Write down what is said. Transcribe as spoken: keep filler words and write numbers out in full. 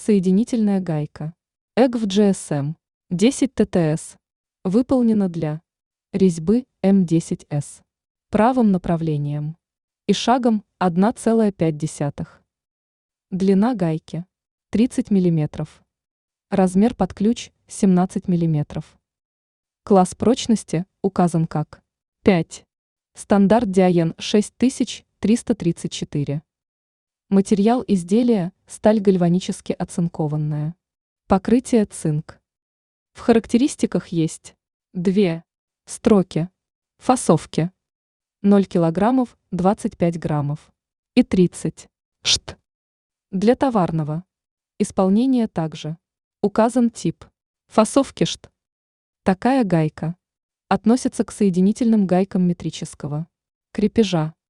Соединительная гайка и джи в джи эс эм десять тэ тэ эс выполнена для резьбы эм десять эс правым направлением и шагом одна целая пять десятых. Длина гайки тридцать миллиметров. Размер под ключ семнадцать миллиметров. Класс прочности указан как пять. Стандарт Диаен шесть тысяч триста тридцать четыре. Материал изделия – сталь гальванически оцинкованная. Покрытие цинк. В характеристиках есть две строки, фасовки ноль килограммов двадцать пять граммов и тридцать шт. Для товарного исполнения также указан тип фасовки шт. Такая гайка относится к соединительным гайкам метрического крепежа.